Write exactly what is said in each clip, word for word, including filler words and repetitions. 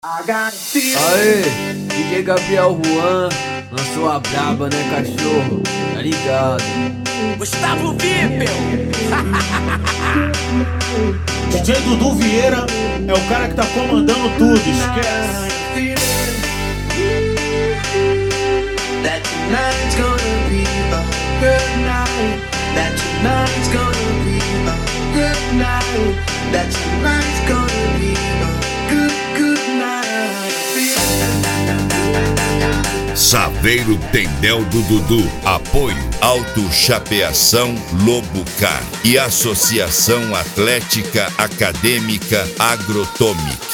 Aê, D J Gabriel Juan, lançou a braba, né, cachorro? Tá ligado? Gustavo Vipel. D J Dudu Vieira é o cara que tá comandando tudo, esquece. That tonight's gonna be a good night. That tonight's gonna be a good night. That tonight's gonna be a good, good night. Saveiro Tendel do Dudu. Apoio Auto Chapeação Lobo Car e Associação Atlética Acadêmica Agrotomic.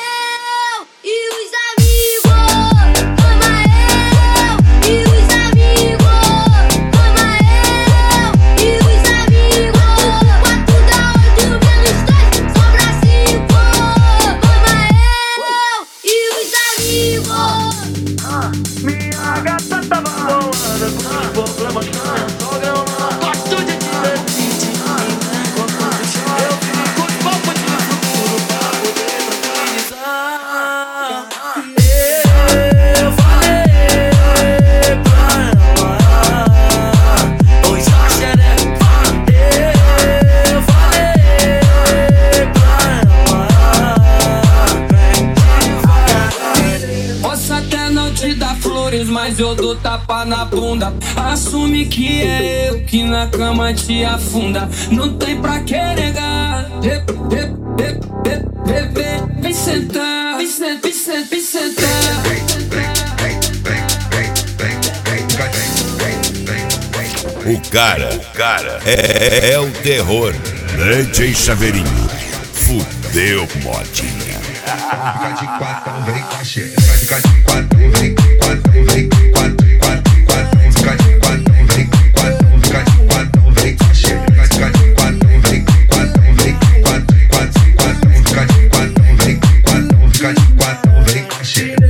Minha gata tava bolada com os problemas que minha sogra ama. Gosto de divertir, quando tu chora eu fico de papo de futuro pra poder tranquilizar. Eu falei pra ela, hoje a xereca. Eu falei pra ela, posso até não te dar flores, mas eu dou tapa na bunda. Assume que é eu que na cama te afunda. Não tem pra que negar. Vem sentar, vem sentar, vem sentar, vem sentar. O cara, o cara é, é o terror. D J Saveirinho, fudeu modinha. Fica de quatro, vem com a xereca. Fica de quatro, vem com quatro, vem com quatro, quatro, quatro. Fica de quatro, vem com quatro, fica de quatro, vem com a xereca. Fica de quatro, vem com quatro, vem com quatro, quatro, quatro. Fica de quatro, vem com quatro, fica de quatro, vem com a xereca.